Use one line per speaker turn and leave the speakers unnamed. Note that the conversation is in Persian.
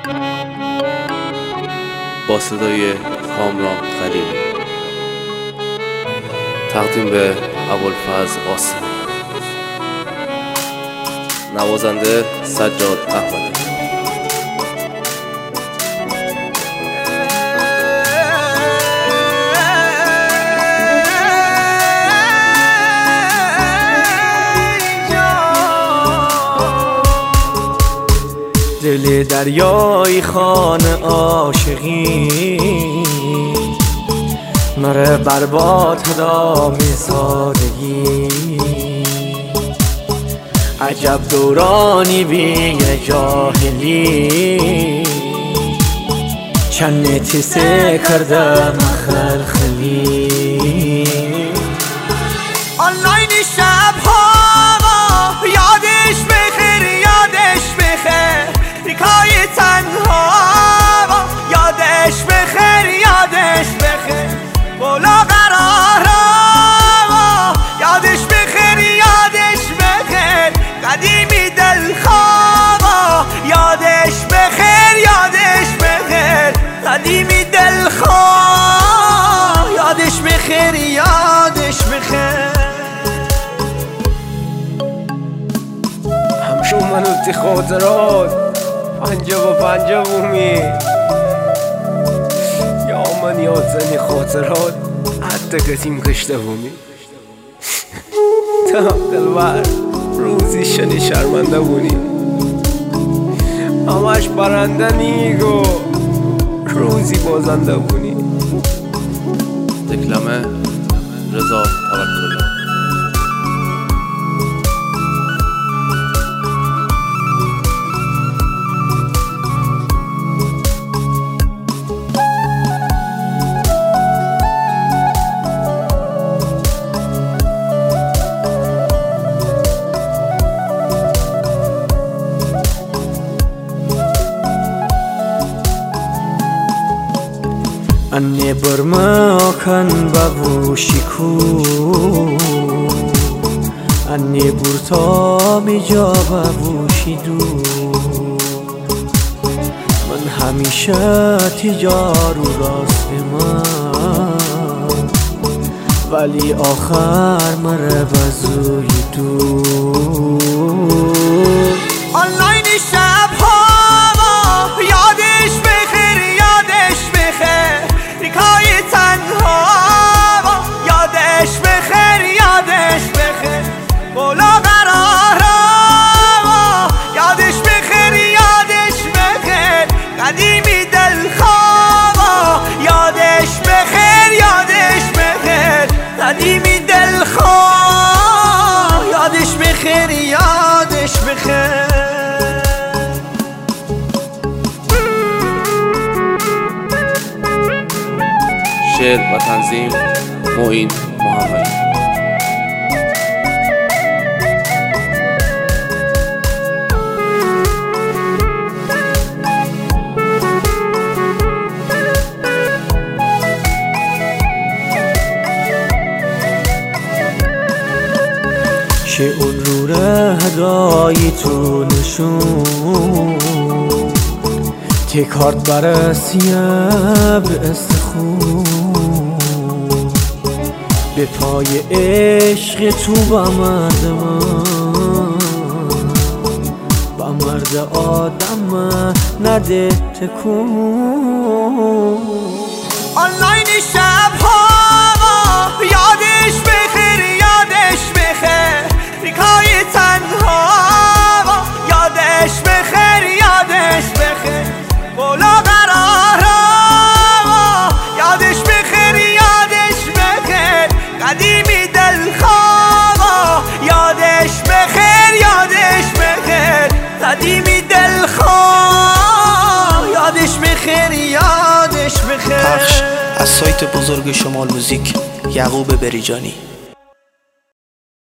با صدای کامران خلیلی، تقدیم به ابوالفضل قاسمی، نوازنده سجاد احمدی.
دل دریای خانه عاشقی مره برباد هدام سادگی، عجب دورانی بی جاهلی چند تیسه کردم خلخلی. آنلاین شب ها یادش بخیر یادش بخیر، ریکای تنها یادش بخیر یادش بخیر، بالا قرارا یادش بخیر یادش بخیر، قدیمی دلخواه یادش بخیر یادش بخیر، قدیمی دلخواه یادش بخیر یادش بخیر. همشون منو تی خاطرات 55 بومی یا من یادزنی خاطرات حتی قدیم کشته بومی. تا دلبر روزی شنی شرمنده بونی، همش برنده نیگو روزی بازنده بونی.
دکلمه رضا توکلی.
Anne burmakan babushiku, anne burta mija babushidu, man hamisha tijaru rast man, vali akhar mara bazuyidu. Online shab ha yadish bikhair yadish bikhair, ریکای تنها یادش بخیر یادش بخیر، بالا قرارا یادش بخیر یادش بخیر، قدیمی دلخواه یادش بخیر یادش بخیر، قدیمی دلخواه یادش بخیر یادش بخیر.
شعر و تنظیم معین محمدی.
چه اون رو هدایی تو نشون تکارت برسیم به استخون، به پای عشق تو با مرد من، با مرد آدم نده تکون. آنلاین شب ها یادش بخیر یادش بخیر، ریکای تنها یادش بخیر یادش بخیر، بالا قرارا یادش بخیر یادش بخیر، قدیمی دلخواه یادش بخیر یادش بخیر، قدیمی دلخواه یادش بخیر یادش بخیر.
پخش از سایت بزرگ شمال موزیک، یعقوب بریجانی.